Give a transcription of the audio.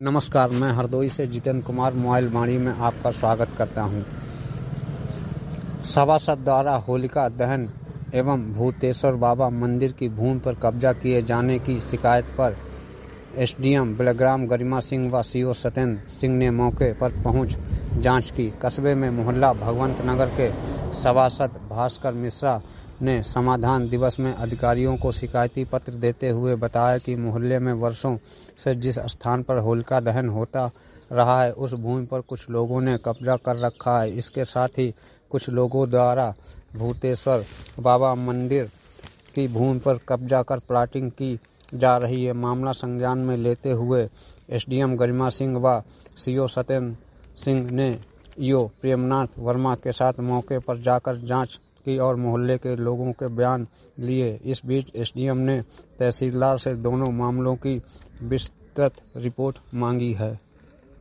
नमस्कार, मैं हरदोई से जितेंद्र कुमार मोबाइल वाणी में आपका स्वागत करता हूं। सभासद द्वारा होलिका दहन एवं भूतेश्वर बाबा मंदिर की भूमि पर कब्जा किए जाने की शिकायत पर एसडीएम बिलग्राम गरिमा सिंह व सीओ सत्येंद्र सिंह ने मौके पर पहुंच जांच की। कस्बे में मोहल्ला भगवंत नगर के सभासद भास्कर मिश्रा ने समाधान दिवस में अधिकारियों को शिकायती पत्र देते हुए बताया कि मोहल्ले में वर्षों से जिस स्थान पर होलिका दहन होता रहा है उस भूमि पर कुछ लोगों ने कब्जा कर रखा है। इसके साथ ही कुछ लोगों द्वारा भूतेश्वर बाबा मंदिर की भूमि पर कब्जा कर प्लाटिंग की जा रही है। मामला संज्ञान में लेते हुए एसडीएम गरिमा सिंह व सीओ सत्येंद्र सिंह ने ईओ प्रेमनाथ वर्मा के साथ मौके पर जाकर जांच की और मोहल्ले के लोगों के बयान लिए। इस बीच एसडीएम ने तहसीलदार से दोनों मामलों की विस्तृत रिपोर्ट मांगी है।